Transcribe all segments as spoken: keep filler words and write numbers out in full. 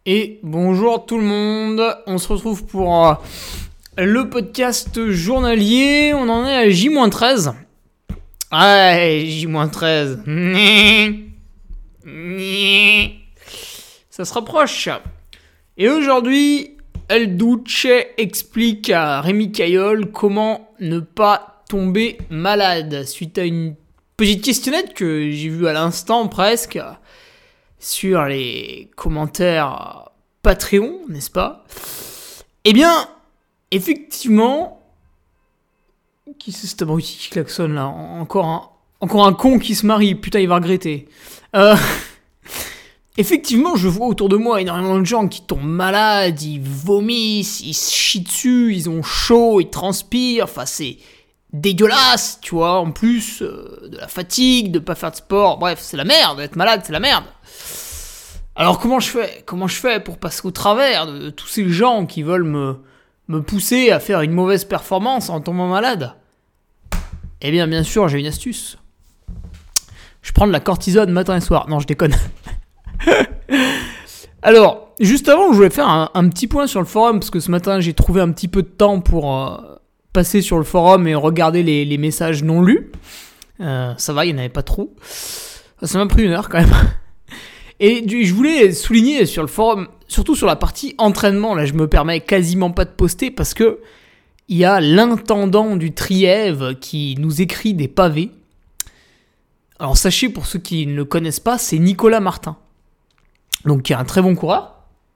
Et bonjour tout le monde, on se retrouve pour euh, le podcast journalier, on en est à J treize. Ouais, J treize. Ça se rapproche. Et aujourd'hui, El Duce explique à Rémi Cayol comment ne pas tomber malade suite à une petite questionnette que j'ai vue à l'instant presque sur les commentaires Patreon, n'est-ce pas ? Eh bien, effectivement, qui c'est cet abruti qui klaxonne là ? Encore un, encore un con qui se marie, putain il va regretter. Euh, effectivement, je vois autour de moi énormément de gens qui tombent malades, ils vomissent, ils se chient dessus, ils ont chaud, ils transpirent, enfin c'est dégueulasse, tu vois, en plus euh, de la fatigue, de pas faire de sport, bref, c'est la merde, être malade, c'est la merde. Alors comment je fais Comment je fais pour passer au travers de tous ces gens qui veulent me, me pousser à faire une mauvaise performance en tombant malade ? Eh bien, bien sûr, j'ai une astuce. Je prends de la cortisone matin et soir. Non, je déconne. Alors, juste avant, je voulais faire un, un petit point sur le forum, parce que ce matin, j'ai trouvé un petit peu de temps pour euh, passer sur le forum et regarder les, les messages non lus. Euh, ça va, il n'y en avait pas trop. Ça m'a pris une heure quand même. Et je voulais souligner sur le forum, surtout sur la partie entraînement, là je me permets quasiment pas de poster parce que il y a l'intendant du Trièves qui nous écrit des pavés. Alors sachez, pour ceux qui ne le connaissent pas, c'est Nicolas Martin. Donc qui est un très bon coureur,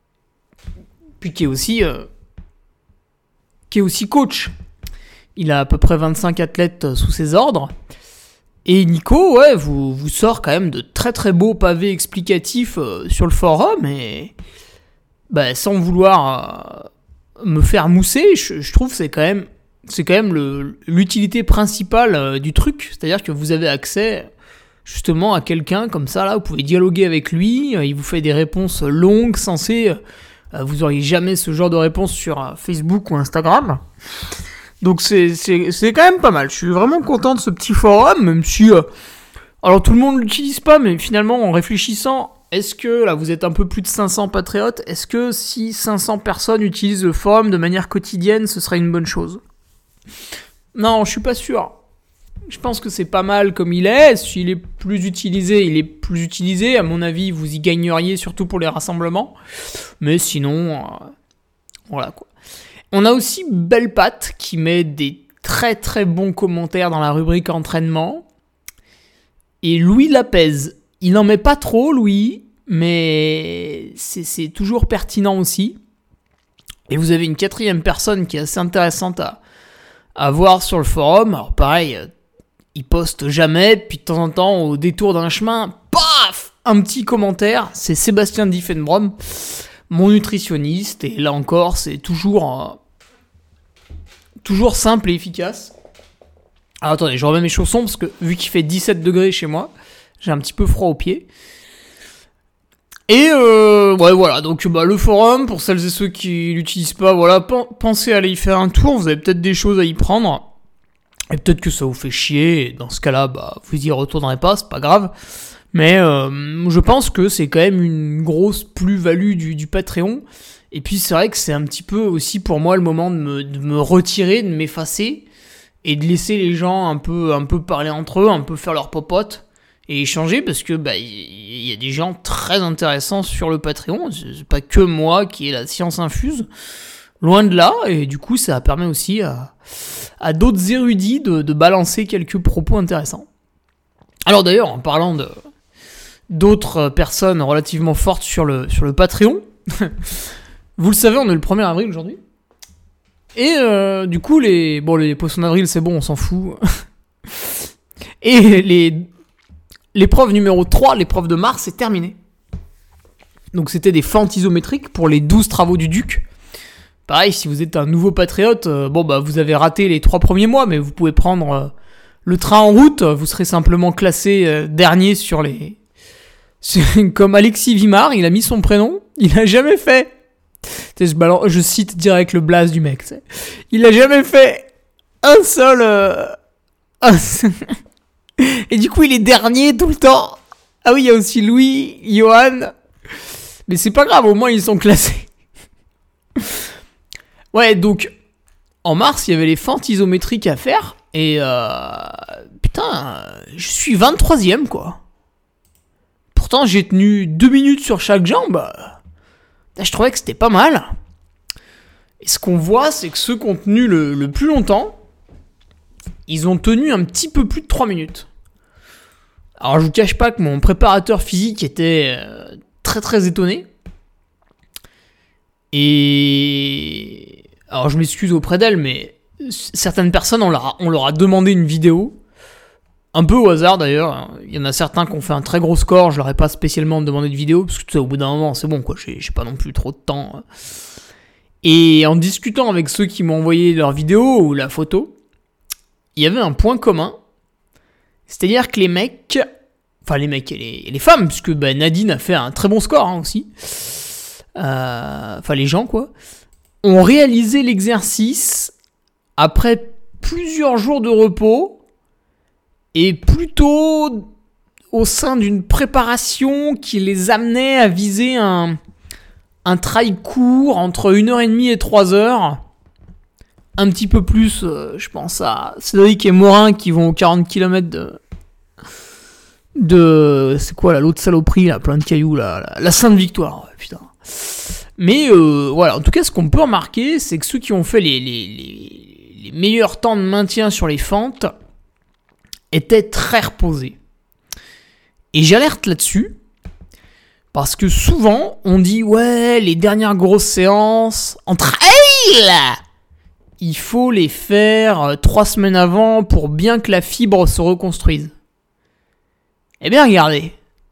puis qui est aussi, euh, qui est aussi coach. Il a à peu près vingt-cinq athlètes sous ses ordres. Et Nico, ouais, vous, vous sort quand même de très très beaux pavés explicatifs euh, sur le forum et bah, sans vouloir euh, me faire mousser, je, je trouve que c'est quand même, c'est quand même le, l'utilité principale euh, du truc, c'est-à-dire que vous avez accès justement à quelqu'un comme ça, là, vous pouvez dialoguer avec lui, euh, il vous fait des réponses longues, sensées, euh, vous auriez jamais ce genre de réponse sur euh, Facebook ou Instagram. Donc c'est, c'est, c'est quand même pas mal. Je suis vraiment content de ce petit forum, même si... Euh, alors tout le monde l'utilise pas, mais finalement en réfléchissant, est-ce que, là vous êtes un peu plus de cinq cents patriotes, est-ce que si cinq cents personnes utilisent le forum de manière quotidienne, ce serait une bonne chose ? Non, je suis pas sûr. Je pense que c'est pas mal comme il est. S'il est plus utilisé, il est plus utilisé. À mon avis, vous y gagneriez, surtout pour les rassemblements. Mais sinon, euh, voilà quoi. On a aussi Belle Patte qui met des très très bons commentaires dans la rubrique entraînement. Et Louis Lapèze, il n'en met pas trop, Louis, mais c'est, c'est toujours pertinent aussi. Et vous avez une quatrième personne qui est assez intéressante à, à voir sur le forum. Alors pareil, il poste jamais, puis de temps en temps, au détour d'un chemin, paf, un petit commentaire. C'est Sébastien Diffenbrom, mon nutritionniste, et là encore, c'est toujours, euh, toujours simple et efficace. Alors attendez, je remets mes chaussons, parce que vu qu'il fait dix-sept degrés chez moi, j'ai un petit peu froid aux pieds. Et euh, ouais, voilà, donc bah, le forum, pour celles et ceux qui l'utilisent pas, voilà, pensez à aller y faire un tour, vous avez peut-être des choses à y prendre, et peut-être que ça vous fait chier, et dans ce cas-là, bah, vous y retournerez pas, c'est pas grave. Mais euh, je pense que c'est quand même une grosse plus-value du, du Patreon. Et puis c'est vrai que c'est un petit peu aussi pour moi le moment de me, de me retirer, de m'effacer et de laisser les gens un peu, un peu parler entre eux, un peu faire leur popote et échanger, parce que bah, y, y a des gens très intéressants sur le Patreon. C'est pas que moi qui ai la science infuse, loin de là. Et du coup ça permet aussi à, à d'autres érudits de, de balancer quelques propos intéressants. Alors d'ailleurs, en parlant de d'autres personnes relativement fortes sur le, sur le Patreon. Vous le savez, on est le premier avril aujourd'hui. Et euh, du coup, les, bon, les poissons d'avril, c'est bon, on s'en fout. Et les, l'épreuve numéro trois, l'épreuve de mars, est terminée. Donc c'était des fentes isométriques pour les douze travaux du Duc. Pareil, si vous êtes un nouveau patriote, euh, bon bah vous avez raté les trois premiers mois, mais vous pouvez prendre euh, le train en route, vous serez simplement classé euh, dernier sur les... Comme Alexis Vimard, il a mis son prénom, il a jamais fait. Je, balance, je cite direct le blaze du mec. T'sais. Il a jamais fait un seul. Euh, un seul Et du coup, il est dernier tout le temps. Ah oui, il y a aussi Louis, Johan. Mais c'est pas grave, au moins ils sont classés. Ouais, donc en mars, il y avait les fentes isométriques à faire. Et euh, putain, je suis vingt-troisième quoi. Pourtant, j'ai tenu deux minutes sur chaque jambe. Je trouvais que c'était pas mal. Et ce qu'on voit, c'est que ceux qui ont tenu le, le plus longtemps, ils ont tenu un petit peu plus de trois minutes. Alors, je vous cache pas que mon préparateur physique était euh, très très étonné. Et... Alors, je m'excuse auprès d'elle, mais certaines personnes, on leur a, on leur a demandé une vidéo. Un peu au hasard d'ailleurs. Il y en a certains qui ont fait un très gros score. Je leur ai pas spécialement demandé de vidéo, parce que tu sais, au bout d'un moment, c'est bon, quoi. J'ai, j'ai pas non plus trop de temps. Et en discutant avec ceux qui m'ont envoyé leur vidéo ou la photo, il y avait un point commun. C'est-à-dire que les mecs, enfin les mecs et les, et les femmes, puisque bah, Nadine a fait un très bon score hein, aussi, euh, enfin les gens quoi, ont réalisé l'exercice après plusieurs jours de repos et plutôt au sein d'une préparation qui les amenait à viser un, un trail court entre une heure trente et trois heures. Un petit peu plus, euh, je pense à Cédric et Morin qui vont aux quarante kilomètres de... de... C'est quoi là, l'autre saloperie là, plein de cailloux là, la, la Sainte-Victoire, ouais, putain. Mais euh, voilà, en tout cas, ce qu'on peut remarquer, c'est que ceux qui ont fait les, les, les, les meilleurs temps de maintien sur les fentes étaient très reposés. Et j'alerte là-dessus, parce que souvent, on dit, ouais, les dernières grosses séances en trail, il faut les faire trois semaines avant pour bien que la fibre se reconstruise. Eh bien, regardez.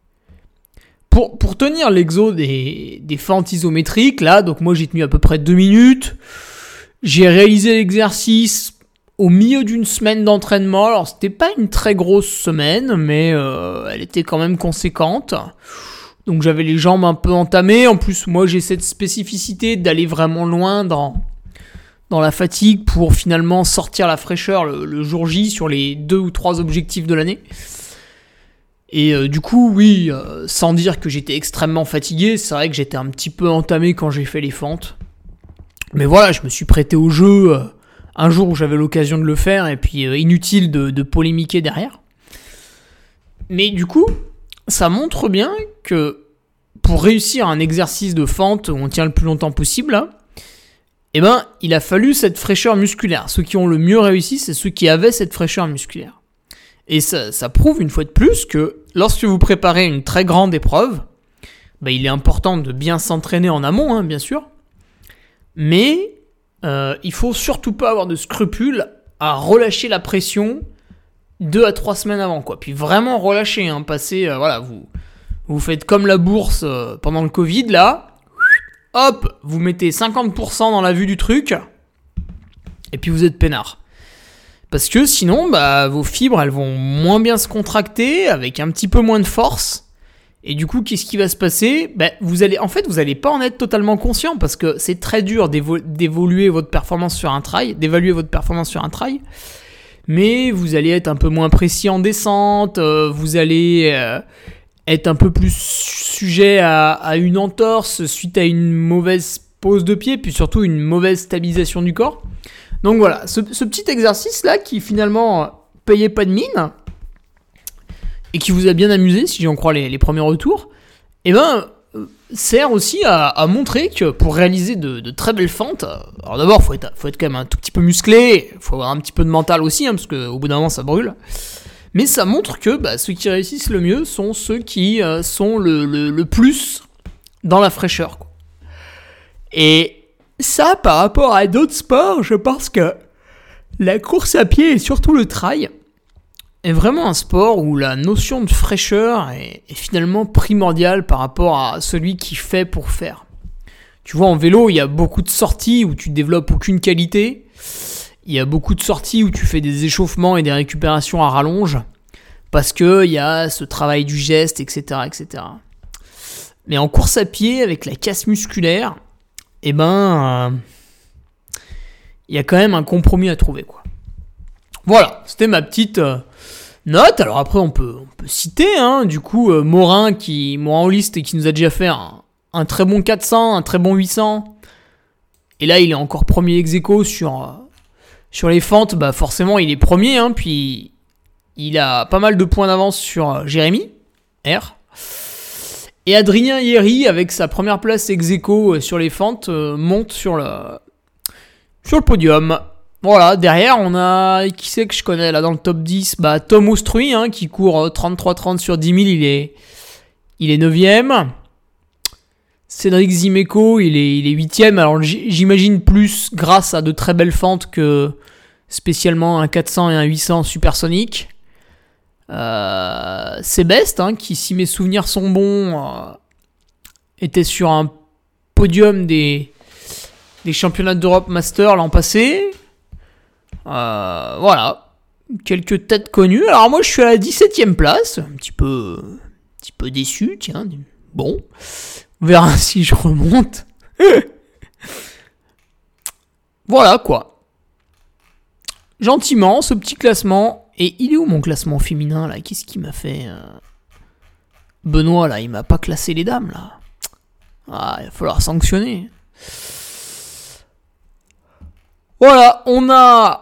Pour, pour tenir l'exo des, des fentes isométriques, là, donc moi j'ai tenu à peu près deux minutes. J'ai réalisé l'exercice au milieu d'une semaine d'entraînement. Alors, c'était pas une très grosse semaine, mais euh, elle était quand même conséquente. Donc, j'avais les jambes un peu entamées. En plus, moi, j'ai cette spécificité d'aller vraiment loin dans... dans la fatigue pour finalement sortir la fraîcheur le, le jour J sur les deux ou trois objectifs de l'année. Et euh, du coup, oui, euh, sans dire que j'étais extrêmement fatigué, c'est vrai que j'étais un petit peu entamé quand j'ai fait les fentes. Mais voilà, je me suis prêté au jeu euh, un jour où j'avais l'occasion de le faire, et puis euh, inutile de, de polémiquer derrière. Mais du coup, ça montre bien que pour réussir un exercice de fente où on tient le plus longtemps possible, là, eh ben, il a fallu cette fraîcheur musculaire. Ceux qui ont le mieux réussi, c'est ceux qui avaient cette fraîcheur musculaire. Et ça, ça prouve une fois de plus que lorsque vous préparez une très grande épreuve, ben, il est important de bien s'entraîner en amont, hein, bien sûr. Mais euh, il faut surtout pas avoir de scrupules à relâcher la pression deux à trois semaines avant, quoi. Puis vraiment relâcher, hein, passer, euh, voilà, vous, vous faites comme la bourse euh, pendant le Covid, là. Hop, vous mettez cinquante pour cent dans la vue du truc, et puis vous êtes peinard. Parce que sinon, bah, vos fibres, elles vont moins bien se contracter, avec un petit peu moins de force. Et du coup, qu'est-ce qui va se passer ? Bah, vous allez, en fait, vous n'allez pas en être totalement conscient, parce que c'est très dur d'évo- d'évoluer votre performance sur un trail, d'évaluer votre performance sur un trail. Mais vous allez être un peu moins précis en descente, euh, vous allez... Euh, être un peu plus sujet à, à une entorse suite à une mauvaise pose de pied, puis surtout une mauvaise stabilisation du corps. Donc voilà, ce, ce petit exercice-là qui finalement payait pas de mine, et qui vous a bien amusé, si j'en crois les, les premiers retours, eh ben, sert aussi à, à montrer que pour réaliser de, de très belles fentes, alors d'abord, il faut être, faut être quand même un tout petit peu musclé, il faut avoir un petit peu de mental aussi, hein, parce qu'au bout d'un moment, ça brûle. Mais ça montre que bah, ceux qui réussissent le mieux sont ceux qui euh, sont le, le, le plus dans la fraîcheur, quoi. Et ça, par rapport à d'autres sports, je pense que la course à pied et surtout le trail est vraiment un sport où la notion de fraîcheur est, est finalement primordiale par rapport à celui qui fait pour faire. Tu vois, en vélo, il y a beaucoup de sorties où tu développes aucune qualité. Il y a beaucoup de sorties où tu fais des échauffements et des récupérations à rallonge parce qu'il y a ce travail du geste, et cetera, et cetera. Mais en course à pied, avec la casse musculaire, eh ben, euh, il y a quand même un compromis à trouver, quoi. Voilà, c'était ma petite euh, note. Alors après, on peut, on peut citer, hein, du coup, euh, Morin, qui, Morin Holiste, qui nous a déjà fait un, un très bon quatre cents, un très bon huit cents. Et là, il est encore premier ex-aequo sur, euh, sur les fentes. Bah forcément, il est premier. Hein, puis, il a pas mal de points d'avance sur euh, Jérémy R. Et Adrien Hierry, avec sa première place ex-aequo sur les fentes, euh, monte sur le, sur le podium. Voilà, derrière, on a... Qui c'est que je connais là dans le top dix? Bah, Tom Austruy, hein, qui court trente-trois trente sur dix mille, il est, il est neuvième. Cédric Zimeco, il est, il est huitième. Alors, j'imagine plus grâce à de très belles fentes que spécialement un quatre cents et un huit cents supersonique. Euh, Sébest, hein, qui, si mes souvenirs sont bons, euh, était sur un podium des, des championnats d'Europe Master l'an passé. Euh, voilà, quelques têtes connues. Alors moi je suis à la dix-septième place, un petit peu, un petit peu déçu, tiens. Bon, on verra si je remonte. Voilà quoi. Gentiment, ce petit classement. Et il est où mon classement féminin là? Qu'est-ce qu'il m'a fait euh... Benoît là, il m'a pas classé les dames là. Ah, il va falloir sanctionner. Voilà, on a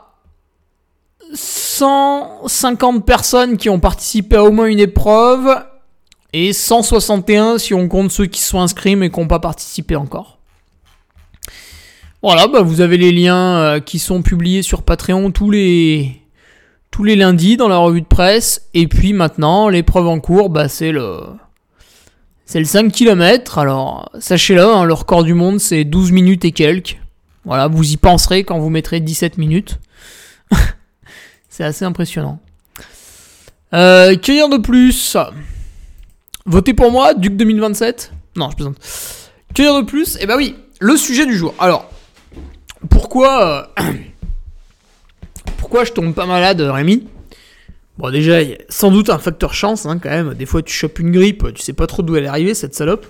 cent cinquante personnes qui ont participé à au moins une épreuve et cent soixante et un si on compte ceux qui sont inscrits mais qui n'ont pas participé encore. Voilà, bah vous avez les liens euh, qui sont publiés sur Patreon tous les tous les lundis dans la revue de presse. Et puis maintenant, l'épreuve en cours, bah c'est le c'est le cinq kilomètres. Alors sachez-le, hein, le record du monde c'est douze minutes et quelques. Voilà, vous y penserez quand vous mettrez dix-sept minutes. C'est assez impressionnant. Euh, que dire de plus? Votez pour moi, Duc deux mille vingt-sept. Non, je plaisante. Que dire de plus? Eh ben oui, le sujet du jour. Alors, pourquoi... Euh, pourquoi je tombe pas malade, Rémi? Bon, déjà, il y a sans doute un facteur chance, hein, quand même. Des fois, tu chopes une grippe, tu sais pas trop d'où elle est arrivée, cette salope.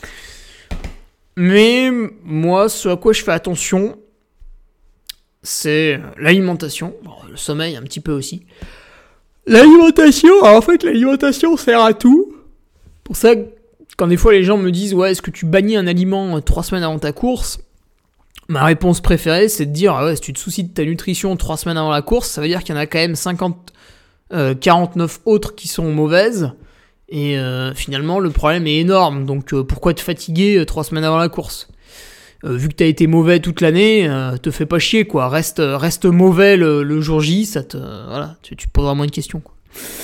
Mais moi, ce à quoi je fais attention, c'est l'alimentation. Bon, le sommeil un petit peu aussi. L'alimentation, en fait, l'alimentation sert à tout. Pour ça, quand des fois les gens me disent « Ouais, est-ce que tu bannis un aliment trois semaines avant ta course ?» Ma réponse préférée, c'est de dire ah « Ouais, si tu te soucies de ta nutrition trois semaines avant la course, ça veut dire qu'il y en a quand même cinquante, euh, quarante-neuf autres qui sont mauvaises. » Et euh, finalement, le problème est énorme. Donc, euh, pourquoi te fatiguer euh, trois semaines avant la course? euh, Vu que t'as été mauvais toute l'année, euh, te fais pas chier, quoi. Reste, reste mauvais le, le jour J, ça te, euh, voilà, tu, tu te poseras moins de questions, quoi.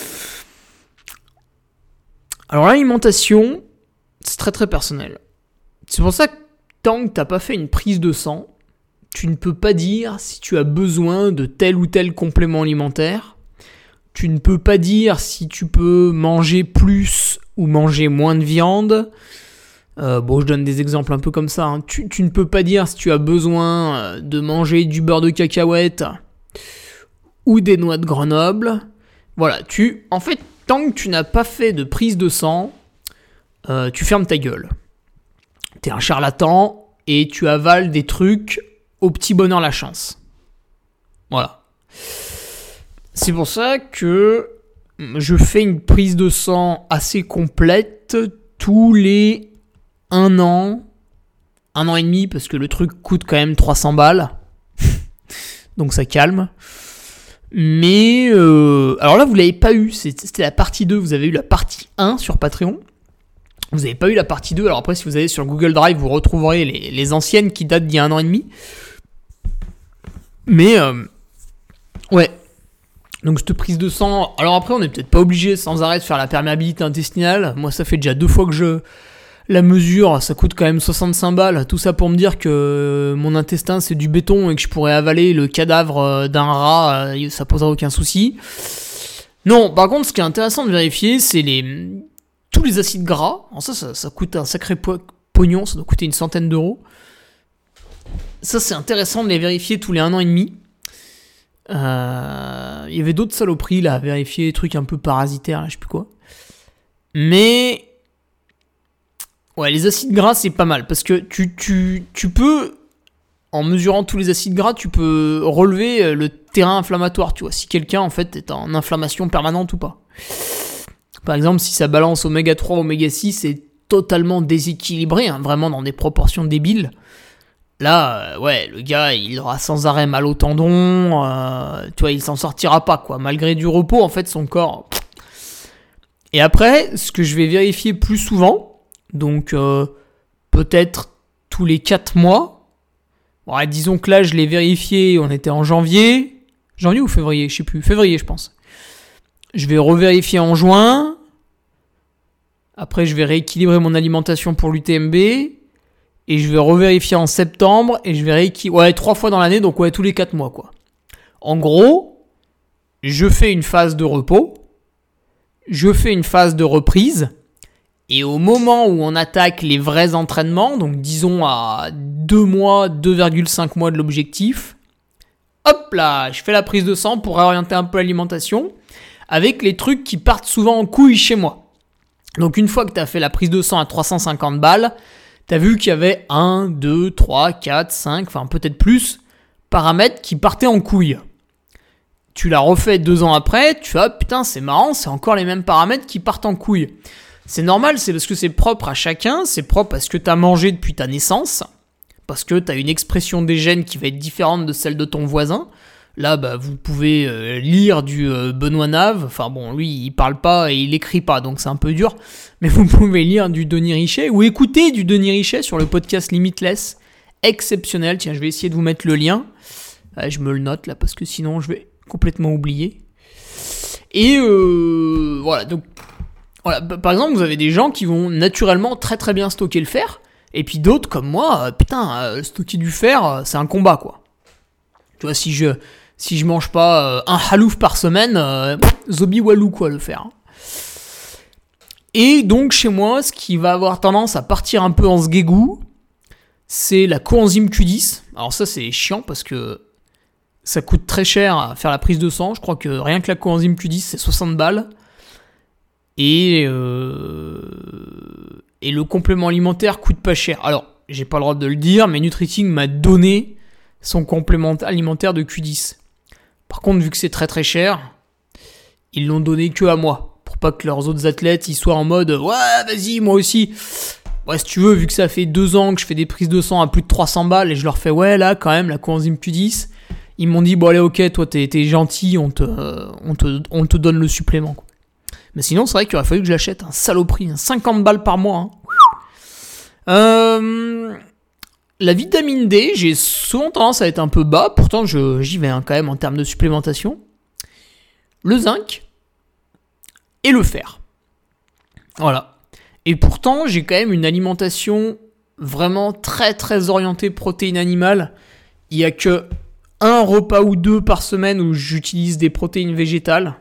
Alors, l'alimentation, c'est très très personnel. C'est pour ça que tant que t'as pas fait une prise de sang, tu ne peux pas dire si tu as besoin de tel ou tel complément alimentaire. Tu ne peux pas dire si tu peux manger plus ou manger moins de viande. Euh, bon, je donne des exemples un peu comme ça. Hein. Tu, tu ne peux pas dire si tu as besoin de manger du beurre de cacahuète ou des noix de Grenoble. Voilà, tu, en fait, tant que tu n'as pas fait de prise de sang, euh, tu fermes ta gueule. T'es un charlatan et tu avales des trucs au petit bonheur la chance. Voilà. C'est pour ça que je fais une prise de sang assez complète tous les un an, un an et demi, parce que le truc coûte quand même trois cents balles. Donc ça calme. Mais, euh, alors là, vous l'avez pas eu, c'était la partie deux, vous avez eu la partie un sur Patreon. Vous n'avez pas eu la partie deux, alors après, si vous allez sur Google Drive, vous retrouverez les, les anciennes qui datent d'il y a un an et demi. Mais, euh, ouais. Donc cette prise de sang, alors après on n'est peut-être pas obligé sans arrêt de faire la perméabilité intestinale. Moi ça fait déjà deux fois que je la mesure, ça coûte quand même soixante-cinq balles. Tout ça pour me dire que mon intestin c'est du béton et que je pourrais avaler le cadavre d'un rat, ça posera aucun souci. Non, par contre ce qui est intéressant de vérifier c'est les tous les acides gras. Alors ça, ça, ça coûte un sacré po- pognon, ça doit coûter une centaine d'euros. Ça c'est intéressant de les vérifier tous les un an et demi. Il euh, y avait d'autres saloperies là à vérifier, des trucs un peu parasitaires, là, je sais plus quoi. Mais ouais, les acides gras c'est pas mal parce que tu, tu, tu peux, en mesurant tous les acides gras, tu peux relever le terrain inflammatoire, tu vois, si quelqu'un en fait est en inflammation permanente ou pas. Par exemple, si ça balance oméga trois, oméga six et totalement déséquilibré, hein, vraiment dans des proportions débiles. Là, euh, ouais, le gars, il aura sans arrêt mal au tendon, euh, tu vois, il s'en sortira pas, quoi. Malgré du repos, en fait, son corps... Et après, ce que je vais vérifier plus souvent, donc euh, peut-être tous les quatre mois, ouais, disons que là, je l'ai vérifié, on était en janvier, janvier ou février, je sais plus, février, je pense. Je vais revérifier en juin, après je vais rééquilibrer mon alimentation pour l'U T M B, et je vais revérifier en septembre, et je vais rééquilibrer, ouais, trois fois dans l'année, donc ouais, tous les quatre mois, quoi. En gros, je fais une phase de repos, je fais une phase de reprise, et au moment où on attaque les vrais entraînements, donc disons à deux mois, deux virgule cinq mois de l'objectif, hop là, je fais la prise de sang pour réorienter un peu l'alimentation, avec les trucs qui partent souvent en couille chez moi. Donc une fois que tu as fait la prise de sang à trois cent cinquante balles, tu as vu qu'il y avait un, deux, trois, quatre, cinq, enfin peut-être plus, paramètres qui partaient en couille. Tu l'as refait deux ans après, tu fais ah putain c'est marrant, c'est encore les mêmes paramètres qui partent en couille. C'est normal, c'est parce que c'est propre à chacun, c'est propre à ce que tu as mangé depuis ta naissance, parce que tu as une expression des gènes qui va être différente de celle de ton voisin. Là, bah, vous pouvez euh, lire du euh, Benoît Nave, enfin bon, lui il parle pas et il écrit pas, donc c'est un peu dur, mais vous pouvez lire du Denis Richet, ou écouter du Denis Richet sur le podcast Limitless, exceptionnel, tiens je vais essayer de vous mettre le lien, ouais, je me le note là, parce que sinon je vais complètement oublié. Et euh, voilà, donc voilà, par exemple, vous avez des gens qui vont naturellement très très bien stocker le fer, et puis d'autres comme moi, euh, putain, euh, stocker du fer, euh, c'est un combat quoi. Tu vois, si je si je mange pas euh, un halouf par semaine, euh, zombie walou quoi le fer. Et donc chez moi, ce qui va avoir tendance à partir un peu en sguégou, c'est la coenzyme Q dix. Alors ça c'est chiant parce que ça coûte très cher à faire la prise de sang. Je crois que rien que la coenzyme Q dix, c'est soixante balles. Et, euh, et le complément alimentaire coûte pas cher. Alors, j'ai pas le droit de le dire, mais Nutriting m'a donné son complément alimentaire de Q dix. Par contre, vu que c'est très très cher, ils l'ont donné que à moi. Pour pas que leurs autres athlètes ils soient en mode « Ouais, vas-y, moi aussi !» Ouais, si tu veux, vu que ça fait deux ans que je fais des prises de sang à plus de trois cents balles, et je leur fais « Ouais, là, quand même, la coenzyme Q dix », ils m'ont dit « Bon, allez, ok, toi, t'es, t'es gentil, on te, euh, on, te, on te donne le supplément. » Mais sinon, c'est vrai qu'il aurait fallu que je l'achète, un saloperie, hein, cinquante balles par mois. Hein. Euh, la vitamine D, j'ai souvent tendance à être un peu bas, pourtant je, j'y vais hein, quand même en termes de supplémentation. Le zinc et le fer. Voilà. Et pourtant, j'ai quand même une alimentation vraiment très très orientée protéines animales. Il n'y a que un repas ou deux par semaine où j'utilise des protéines végétales.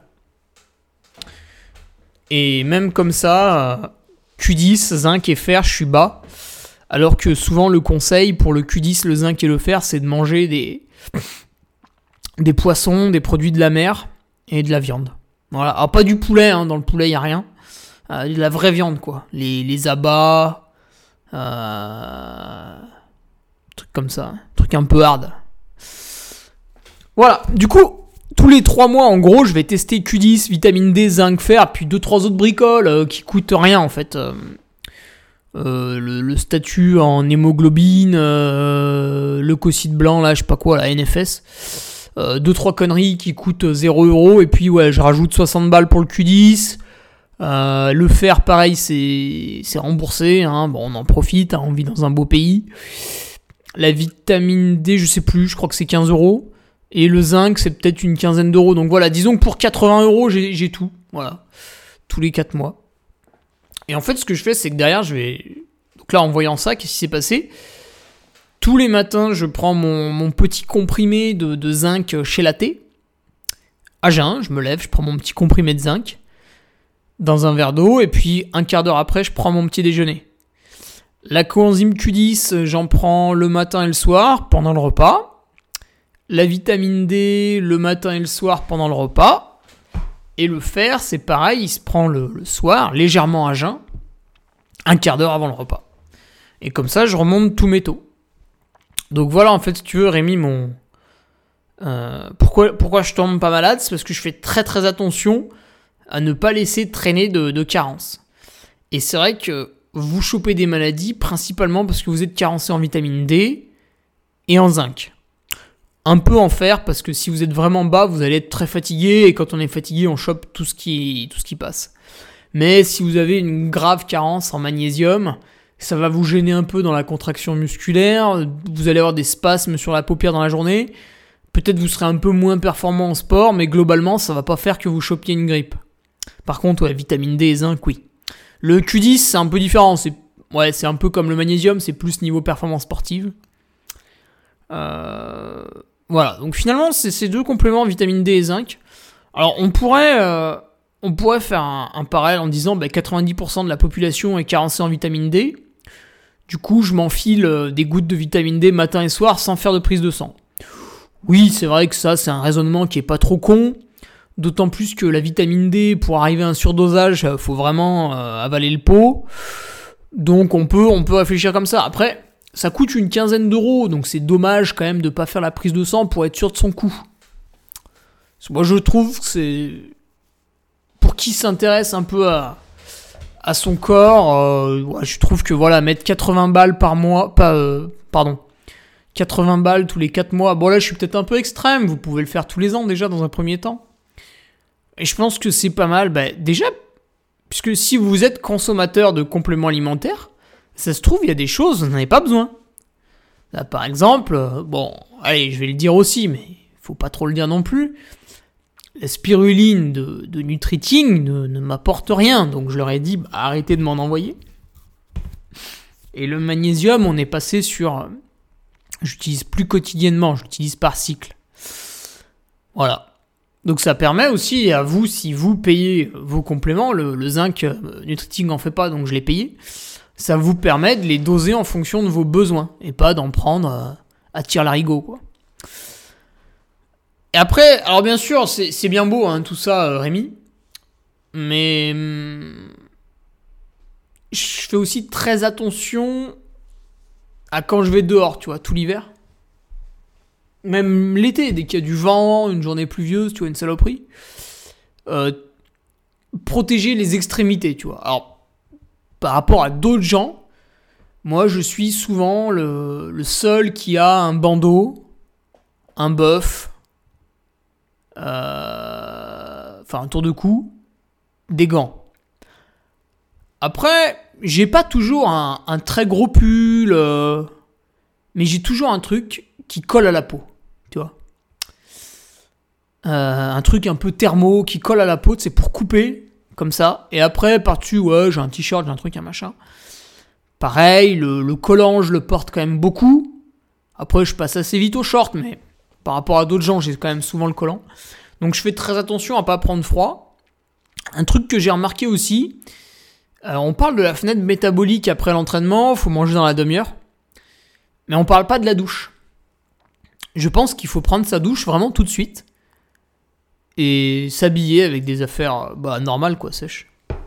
Et même comme ça, Q dix, zinc et fer, je suis bas. Alors que souvent le conseil pour le Q dix, le zinc et le fer, c'est de manger des, des poissons, des produits de la mer et de la viande. Voilà. Alors pas du poulet, hein, dans le poulet il n'y a rien. Euh, de la vraie viande quoi. Les, les abats, euh, trucs comme ça. Trucs un peu hard. Voilà, du coup... Tous les trois mois, en gros, je vais tester Q dix, vitamine D, zinc, fer, puis deux trois autres bricoles euh, qui coûtent rien en fait. Euh, euh, le, le statut en hémoglobine, euh, leucocyte blanc, là, je sais pas quoi, la N F S. Euh, deux trois conneries qui coûtent zéro euros. Et puis, ouais, je rajoute soixante balles pour le Q dix. Euh, le fer, pareil, c'est, c'est remboursé. Hein. Bon, on en profite, hein, on vit dans un beau pays. La vitamine D, je sais plus, je crois que c'est quinze euros. Et le zinc, c'est peut-être une quinzaine d'euros. Donc voilà, disons que pour quatre-vingts euros, j'ai, j'ai tout. Voilà. Tous les quatre mois. Et en fait, ce que je fais, c'est que derrière, je vais... Donc là, en voyant ça, qu'est-ce qui s'est passé ? Tous les matins, je prends mon, mon petit comprimé de, de zinc chez Latte. À jeun, je me lève, je prends mon petit comprimé de zinc dans un verre d'eau. Et puis, un quart d'heure après, je prends mon petit déjeuner. La coenzyme Q dix, j'en prends le matin et le soir pendant le repas. La vitamine D, le matin et le soir pendant le repas. Et le fer, c'est pareil, il se prend le, le soir, légèrement à jeun, un quart d'heure avant le repas. Et comme ça, je remonte tous mes taux. Donc voilà, en fait, si tu veux, Rémi, mon... Euh, pourquoi, pourquoi je tombe pas malade ? C'est parce que je fais très très attention à ne pas laisser traîner de, de carence. Et c'est vrai que vous chopez des maladies principalement parce que vous êtes carencé en vitamine D et en zinc. Un peu en fer parce que si vous êtes vraiment bas, vous allez être très fatigué et quand on est fatigué, on chope tout ce qui, tout ce qui passe. Mais si vous avez une grave carence en magnésium, ça va vous gêner un peu dans la contraction musculaire, vous allez avoir des spasmes sur la paupière dans la journée, peut-être vous serez un peu moins performant en sport, mais globalement, ça va pas faire que vous chopiez une grippe. Par contre, ouais, vitamine D et zinc, oui. Le Q dix, c'est un peu différent, c'est, ouais, c'est un peu comme le magnésium, c'est plus niveau performance sportive. Euh... Voilà, donc finalement, c'est ces deux compléments, vitamine D et zinc. Alors, on pourrait, euh, on pourrait faire un, un parallèle en disant bah, quatre-vingt-dix pour cent de la population est carencée en vitamine D. Du coup, je m'enfile euh, des gouttes de vitamine D matin et soir sans faire de prise de sang. Oui, c'est vrai que ça, c'est un raisonnement qui est pas trop con. D'autant plus que la vitamine D, pour arriver à un surdosage, il faut vraiment euh, avaler le pot. Donc, on peut, on peut réfléchir comme ça. Après... ça coûte une quinzaine d'euros, donc c'est dommage quand même de ne pas faire la prise de sang pour être sûr de son coût. Moi je trouve que c'est... pour qui s'intéresse un peu à, à son corps, euh, ouais, je trouve que voilà, mettre quatre-vingts balles par mois, pas, euh, pardon, quatre-vingts balles tous les quatre mois, bon là je suis peut-être un peu extrême, vous pouvez le faire tous les ans déjà dans un premier temps. Et je pense que c'est pas mal, bah, déjà, puisque si vous êtes consommateur de compléments alimentaires, ça se trouve, il y a des choses, vous n'en avez pas besoin. Là, par exemple, euh, bon, allez, je vais le dire aussi, mais il faut pas trop le dire non plus. La spiruline de, de Nutriting ne, ne m'apporte rien, donc je leur ai dit, bah, arrêtez de m'en envoyer. Et le magnésium, on est passé sur... j'utilise plus quotidiennement, j'utilise par cycle. Voilà. Donc ça permet aussi à vous, si vous payez vos compléments, le, le zinc, euh, Nutriting n'en fait pas, donc je l'ai payé. Ça vous permet de les doser en fonction de vos besoins et pas d'en prendre euh, à tire-larigot, quoi. Et après, alors bien sûr, c'est, c'est bien beau hein, tout ça, euh, Rémi, mais hum, je fais aussi très attention à quand je vais dehors, tu vois, tout l'hiver. Même l'été, dès qu'il y a du vent, une journée pluvieuse, tu vois, une saloperie. Euh, protéger les extrémités, tu vois. Alors, par rapport à d'autres gens, moi je suis souvent le, le seul qui a un bandeau, un buff, euh, enfin un tour de cou, des gants. Après, j'ai pas toujours un, un très gros pull, euh, mais j'ai toujours un truc qui colle à la peau, tu vois. Euh, un truc un peu thermo qui colle à la peau, c'est pour couper. Comme ça, et après par-dessus, ouais, j'ai un t-shirt, j'ai un truc, un machin. Pareil, le, le collant, je le porte quand même beaucoup. Après, je passe assez vite au short, mais par rapport à d'autres gens, j'ai quand même souvent le collant. Donc je fais très attention à pas prendre froid. Un truc que j'ai remarqué aussi, euh, on parle de la fenêtre métabolique après l'entraînement, faut manger dans la demi-heure. Mais on parle pas de la douche. Je pense qu'il faut prendre sa douche vraiment tout de suite. Et s'habiller avec des affaires bah, normales, quoi, sèches.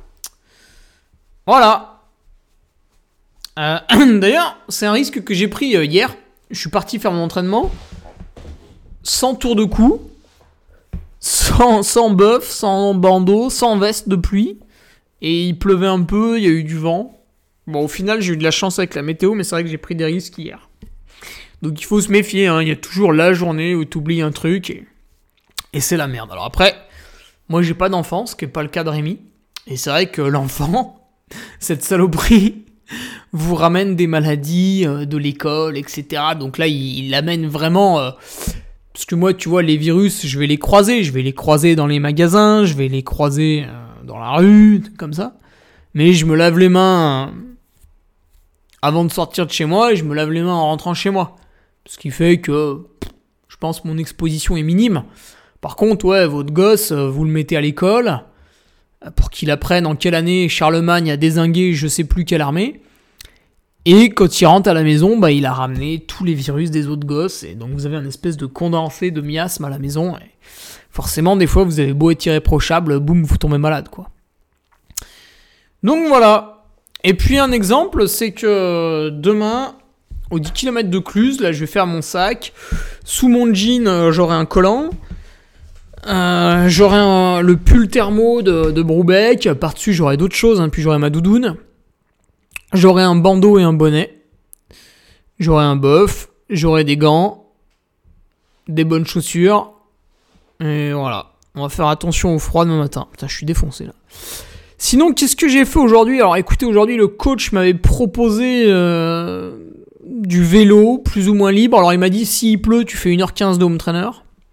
Voilà. Euh, d'ailleurs, c'est un risque que j'ai pris euh, hier. Je suis parti faire mon entraînement sans tour de cou, sans, sans buff, sans bandeau, sans veste de pluie. Et il pleuvait un peu, il y a eu du vent. Bon, au final, j'ai eu de la chance avec la météo, mais c'est vrai que j'ai pris des risques hier. Donc il faut se méfier, hein. Il y a toujours la journée où tu oublies un truc et... Et c'est la merde. Alors après, moi j'ai pas d'enfant, ce qui n'est pas le cas de Rémi. Et c'est vrai que l'enfant, cette saloperie, vous ramène des maladies euh, de l'école, et cetera. Donc là, il, il amène vraiment... Euh, parce que moi, tu vois, les virus, je vais les croiser. Je vais les croiser dans les magasins, je vais les croiser euh, dans la rue, comme ça. Mais je me lave les mains euh, avant de sortir de chez moi et je me lave les mains en rentrant chez moi. Ce qui fait que, je pense, mon exposition est minime. Par contre, ouais, votre gosse, vous le mettez à l'école pour qu'il apprenne en quelle année Charlemagne a dézingué je sais plus quelle armée. Et quand il rentre à la maison, bah, il a ramené tous les virus des autres gosses. Et donc vous avez un espèce de condensé de miasme à la maison. Et forcément, des fois, vous avez beau être irréprochable, boum, vous tombez malade, quoi. Donc voilà. Et puis un exemple, c'est que demain, aux dix kilomètres de Cluse, là, je vais faire mon sac. Sous mon jean, euh, j'aurai un collant. Euh, j'aurai un, le pull thermo de, de Broubeck. Par-dessus, j'aurai d'autres choses, hein, puis j'aurai ma doudoune. j'aurai un bandeau et un bonnet, j'aurai un bof, j'aurai des gants, des bonnes chaussures, et voilà. On va faire attention au froid demain matin. Putain, je suis défoncé là. Sinon, qu'est-ce que j'ai fait aujourd'hui ? Alors écoutez, aujourd'hui le coach m'avait proposé euh, du vélo, plus ou moins libre. Alors il m'a dit, s'il pleut, tu fais une heure quinze de home trainer.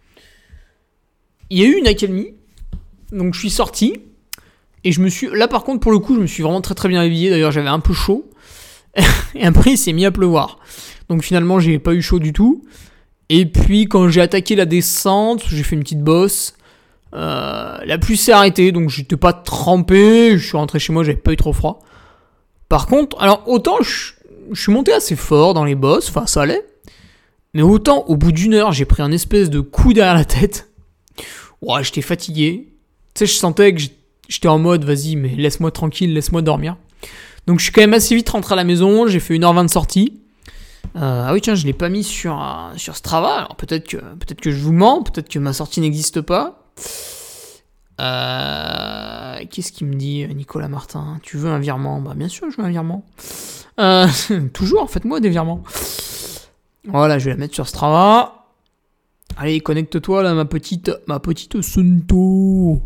Il y a eu une accalmie, donc je suis sorti. Et je me suis... Là par contre, pour le coup, je me suis vraiment très très bien habillé. D'ailleurs, j'avais un peu chaud. Et après, il s'est mis à pleuvoir. Donc finalement, j'ai pas eu chaud du tout. Et puis, quand j'ai attaqué la descente, j'ai fait une petite bosse. Euh, la pluie s'est arrêtée, donc j'étais pas trempé. Je suis rentré chez moi, j'avais pas eu trop froid. Par contre, alors autant je, je suis monté assez fort dans les bosses, enfin ça allait. Mais autant, au bout d'une heure, j'ai pris un espèce de coup derrière la tête. Ouais, j'étais fatigué. Tu sais, je sentais que j'étais en mode, vas-y, mais laisse-moi tranquille, laisse-moi dormir. Donc je suis quand même assez vite rentré à la maison, j'ai fait une heure vingt de sortie. Euh, ah oui, tiens, je l'ai pas mis sur, euh, sur Strava. Alors peut-être que, peut-être que je vous mens, peut-être que ma sortie n'existe pas. Euh, qu'est-ce qu'il me dit, Nicolas Martin ? Tu veux un virement ? Bah bien sûr, je veux un virement. Euh, toujours, faites-moi des virements. Voilà, je vais la mettre sur Strava. Allez, connecte-toi là, ma petite, ma petite Sunto.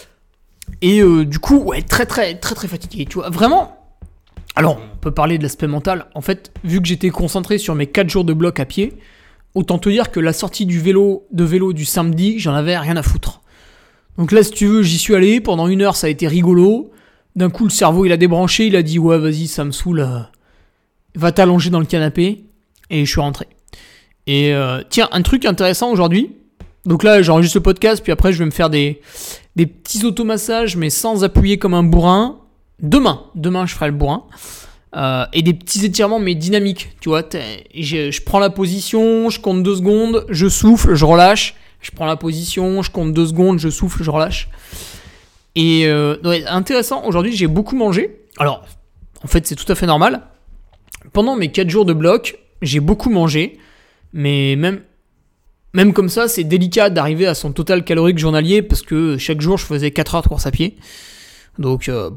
Et euh, du coup, ouais, très très très très fatigué. Tu vois, vraiment. Alors, on peut parler de l'aspect mental. En fait, vu que j'étais concentré sur mes quatre jours de bloc à pied, autant te dire que la sortie du vélo, de vélo du samedi, j'en avais rien à foutre. Donc là, si tu veux, j'y suis allé. Pendant une heure, ça a été rigolo. D'un coup, le cerveau, il a débranché. Il a dit, ouais, vas-y, ça me saoule. Euh, va t'allonger dans le canapé. Et je suis rentré. Et euh, tiens, un truc intéressant aujourd'hui. Donc là, j'enregistre le podcast. Puis après, je vais me faire des, des petits automassages, mais sans appuyer comme un bourrin. Demain, demain, je ferai le bourrin. Euh, et des petits étirements, mais dynamiques. Tu vois, je, je prends la position, je compte deux secondes, je souffle, je relâche. Je prends la position, je compte deux secondes, je souffle, je relâche. Et euh, ouais, intéressant, aujourd'hui j'ai beaucoup mangé. Alors, en fait c'est tout à fait normal. Pendant mes quatre jours de bloc, j'ai beaucoup mangé. Mais même, même comme ça, c'est délicat d'arriver à son total calorique journalier. Parce que chaque jour je faisais quatre heures de course à pied. Donc, euh,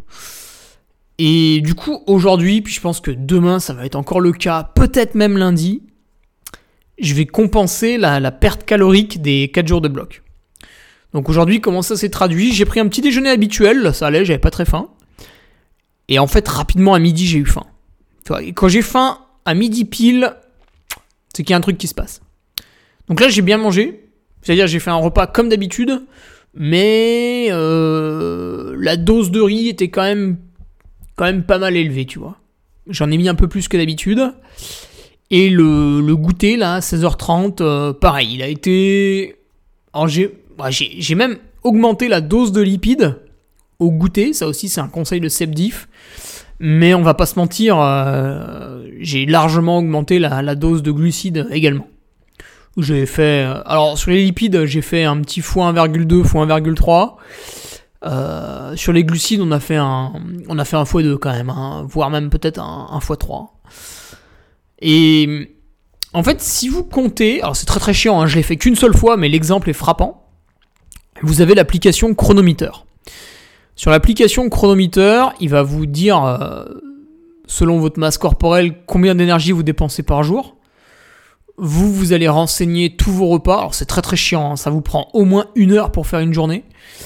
et du coup aujourd'hui, puis je pense que demain ça va être encore le cas. Peut-être même lundi. Je vais compenser la, la perte calorique des quatre jours de bloc. Donc aujourd'hui, comment ça s'est traduit ? J'ai pris un petit déjeuner habituel, ça allait, j'avais pas très faim. Et en fait, rapidement à midi, j'ai eu faim. Tu vois, et quand j'ai faim, à midi pile, c'est qu'il y a un truc qui se passe. Donc là, j'ai bien mangé. C'est-à-dire, j'ai fait un repas comme d'habitude, mais euh, la dose de riz était quand même, quand même pas mal élevée, tu vois. J'en ai mis un peu plus que d'habitude. Et le, le goûter, là, à seize heures trente, euh, pareil, il a été... Alors, j'ai, ouais, j'ai, j'ai même augmenté la dose de lipides au goûter. Ça aussi, c'est un conseil de Sebdiff. Mais on va pas se mentir, euh, j'ai largement augmenté la, la dose de glucides également. J'ai fait... Alors, sur les lipides, j'ai fait un petit fois un virgule deux, fois un virgule trois. Euh, sur les glucides, on a fait un, on a fait un fois deux quand même, hein, voire même peut-être un, un fois trois. Et en fait, si vous comptez, alors c'est très très chiant, hein, je l'ai fait qu'une seule fois, mais l'exemple est frappant. Vous avez l'application Chronometer. Sur l'application Chronometer, il va vous dire, euh, selon votre masse corporelle, combien d'énergie vous dépensez par jour. Vous, vous allez renseigner tous vos repas. Alors c'est très très chiant, hein, ça vous prend au moins une heure pour faire une journée.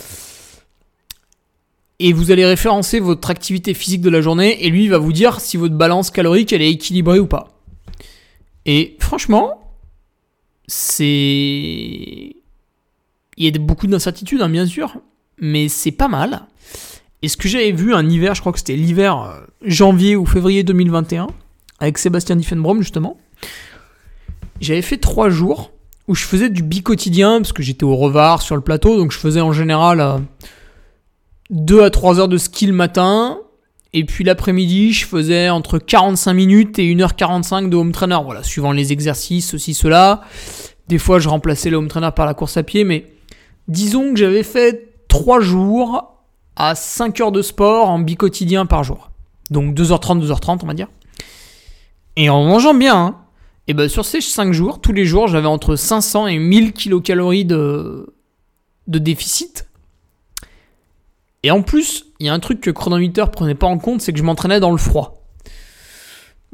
Et vous allez référencer votre activité physique de la journée, et lui, il va vous dire si votre balance calorique, elle est équilibrée ou pas. Et franchement, c'est... Il y a beaucoup d'incertitudes, hein, bien sûr, mais c'est pas mal. Et ce que j'avais vu un hiver, je crois que c'était l'hiver euh, janvier ou février deux mille vingt et un, avec Sébastien Diffenbrom, justement, j'avais fait trois jours où je faisais du bi-quotidien, parce que j'étais au Revard sur le plateau, donc je faisais en général euh, deux à trois heures de ski le matin. Et puis l'après-midi, je faisais entre quarante-cinq minutes et une heure quarante-cinq de home trainer. Voilà, suivant les exercices, ceci, cela. Des fois, je remplaçais le home trainer par la course à pied. Mais disons que j'avais fait trois jours à cinq heures de sport en bi-quotidien par jour. Donc deux heures trente, deux heures trente, on va dire. Et en mangeant bien, hein. Et ben sur ces cinq jours, tous les jours, j'avais entre cinq cents et mille kilocalories de, de déficit. Et en plus, il y a un truc que Chronometer prenait pas en compte, c'est que je m'entraînais dans le froid.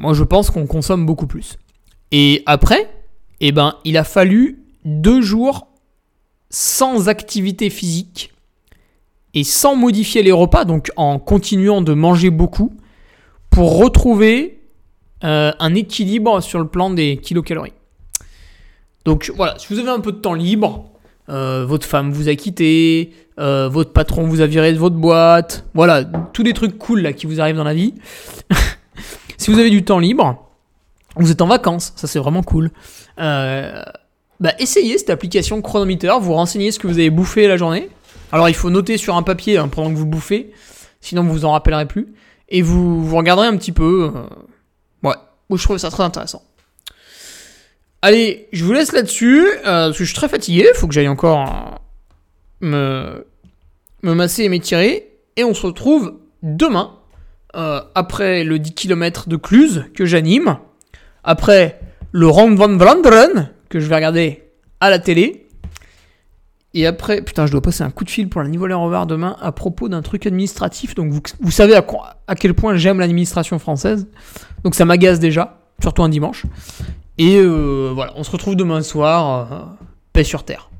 Moi, je pense qu'on consomme beaucoup plus. Et après, eh ben, il a fallu deux jours sans activité physique et sans modifier les repas, donc en continuant de manger beaucoup, pour retrouver euh, un équilibre sur le plan des kilocalories. Donc voilà, si vous avez un peu de temps libre, euh, votre femme vous a quitté, euh, votre patron vous a viré de votre boîte, voilà, tous des trucs cool là qui vous arrivent dans la vie. Si vous avez du temps libre, vous êtes en vacances, ça c'est vraiment cool. Euh, bah essayez cette application Chronometer, vous renseignez ce que vous avez bouffé la journée. Alors il faut noter sur un papier hein, pendant que vous bouffez, sinon vous vous en rappellerez plus. Et vous, vous regarderez un petit peu. Euh, ouais, moi je trouve ça très intéressant. Allez, je vous laisse là-dessus, euh, parce que je suis très fatigué, il faut que j'aille encore euh, me, me masser et m'étirer. Et on se retrouve demain, euh, après le dix kilomètres de Cluse que j'anime, après le Ronde van Vlaanderen que je vais regarder à la télé, et après, putain, je dois passer un coup de fil pour la Nivoleur au Var demain à propos d'un truc administratif, donc vous, vous savez à, quoi, à quel point j'aime l'administration française, donc ça m'agace déjà, surtout un dimanche. Et euh, voilà, on se retrouve demain soir, euh, paix sur terre.